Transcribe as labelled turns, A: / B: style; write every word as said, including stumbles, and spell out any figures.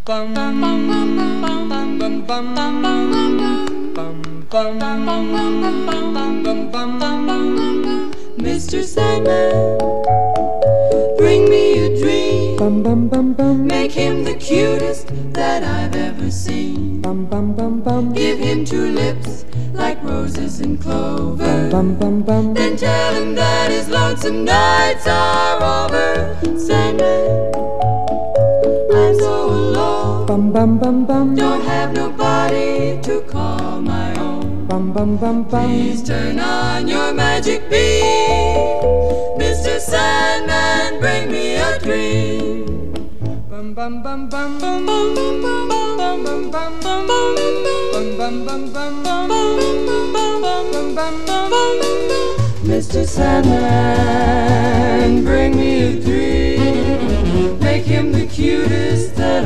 A: bum bum bum bum bum bum bum bum bum bum. Mister Sandman, bring me a dream.
B: Bum bum bum bum.
A: Make him the cutest that I've ever seen.
B: Bum bum bum bum.
A: Give him two lips like roses and clover.
B: Bum bum bum.
A: Then tell him that his lonesome nights are over. Sandman, I'm so alone.
B: Bum bum bum bum.
A: Don't have nobody to call my own.
B: Bum bum bum bum.
A: Please turn on your magic beam. Mister Sandman, bring me a dream. Bum bum bum bum bum bum bum bum bum bum bum bum bum bum bum bum bum. Mister Sandman, bring me a dream. Make him the cutest that